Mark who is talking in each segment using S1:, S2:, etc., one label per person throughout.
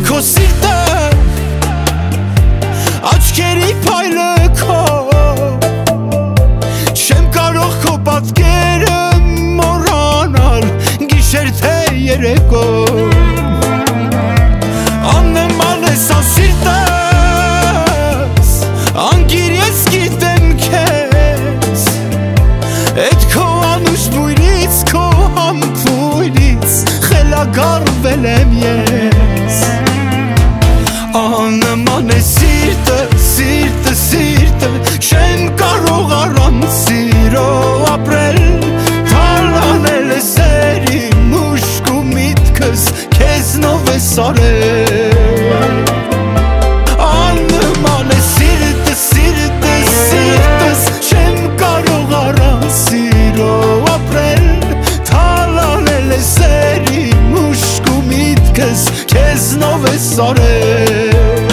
S1: քո սիրտը աչքերի փայլը քո չեմ կարող քո պատկերը մոռանալ գիշեր թե երեկո աննման ես սիրտս անգիր ես գիտեմ քեզ էդ քո անուշ բույրից քո համբույրից խելագարվել եմ ես աննման է սիրտը, սիրտը, սիրտը չեմ կարող առանց սիրո ապրել թալանել է սերիմ ուշք ու միտքս քեզնով է սարել աննման է սիրտը, սիրտը, սիրտս չեմ կարող առանց սիրո ապրել թալանել է սերիմ ուշք ու միտքս քեզնով է սարել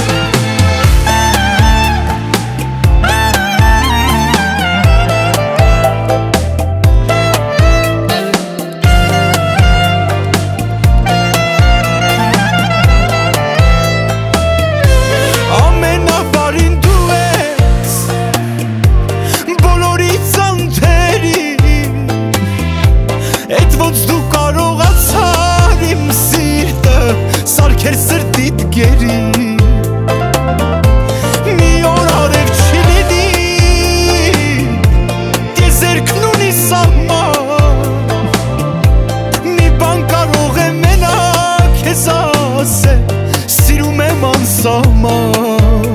S1: Սարքեր սրտիդ գերի մի օր արև չի լինի դեզերքն ունի սահման մի բան կարող է մենակ քեզ ասել սիրում եմ անսահման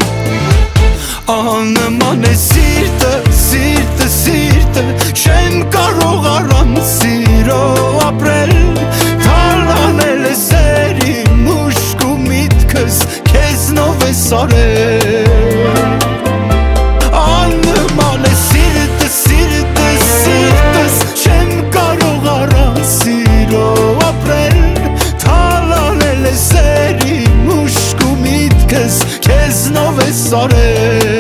S1: աննման է սիրտը, սիրտը, սիրտը չեմ կարող առանց սիրո ապրել թալանել է սերիմ ուշք ու միտքս քեզնով է սարել աննման է սիրտը, սիրտը, սիրտս չեմ կարող առանց սիրո ապրել թալանել է սերիմ ուշք ու միտքս քեզնով է սարել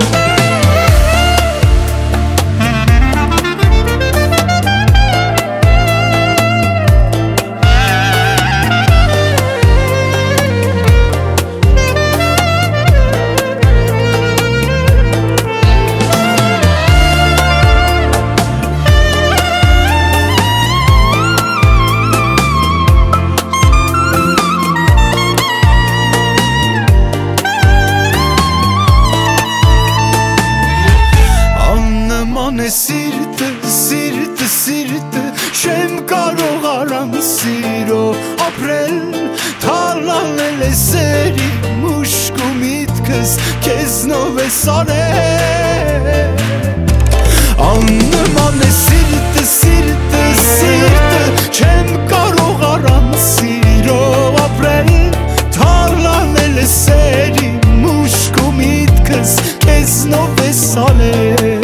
S1: Սիրտը, սիրտը, սիրտը չեմ կարող առանց սիրո ապրել թալանել է սերիմ ուշք ու միտքս քեզնով է սարել աննման է սիրտը, սիրտը, սիրտը չեմ կարող առանց սիրո ապրել թալանել է սերիմ ուշք ու միտքս քեզնով է սարել